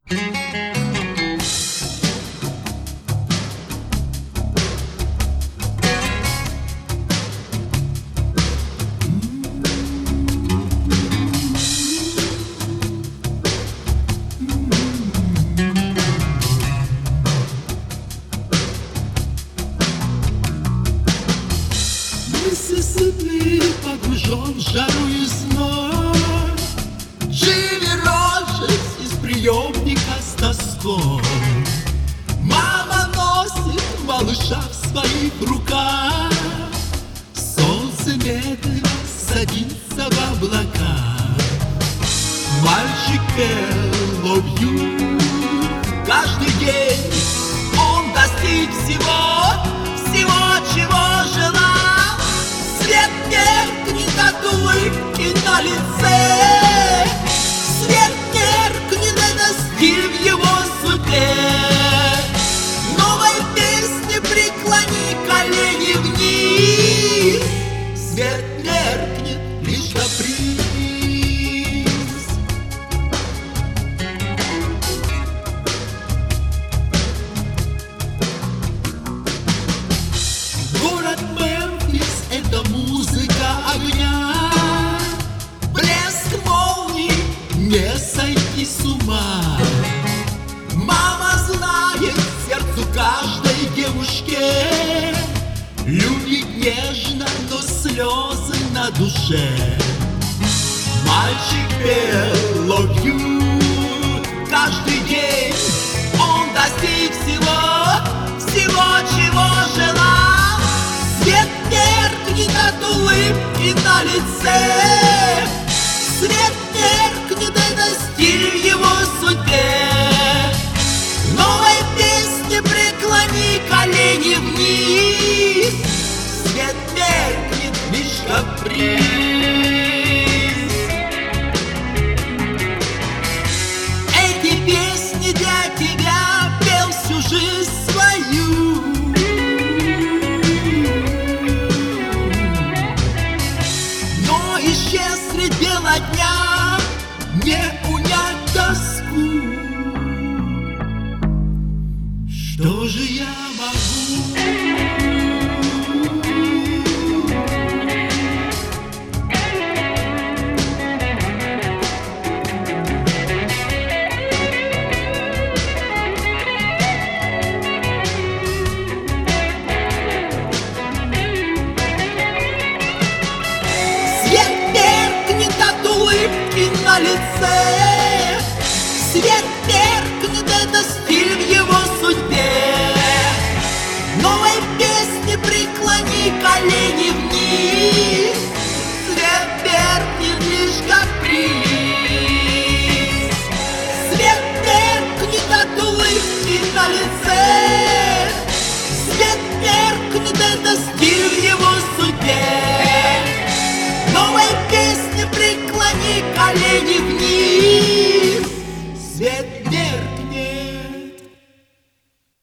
Миссисипи погружен в жару и зной, Джимми Роджерс из приемника с тоской. Мама носит малыша в своих руках, солнце медленно садится в облака. Мальчик пел «Love you» каждый день, он достиг всего, чего желал. Свет меркнет от улыбки на лице, свет меркнет, это стиль в его судьбе. Новой песни преклони колени вниз, свет меркнет, лишь каприз. Город Мемфис — это музыка огня, блеск молний, не сойти с ума. Мама знает сердцу каждой девушке, любит нежно, но слезы на душе. Мальчик пел «Love you» каждый день, он достиг всего, чего желал. Свет меркнет от улыбки на лице, свет меркнет, это стиль в его судьбе. Новой песни преклони колени вниз, свет меркнет, лишь каприз. Эти песни для тебя пел всю жизнь свою. Но исчез средь бела дня, не унять тоску. Что же я могу? Свет меркнет от улыбки на лице, свет меркнет, это стиль в его судьбе. Новой песни преклони колени вниз, свет меркнет, лишь каприз. Свет меркнет от улыбки на лице, свет меркнет, это стиль в его судьбе. Новой песни преклони колени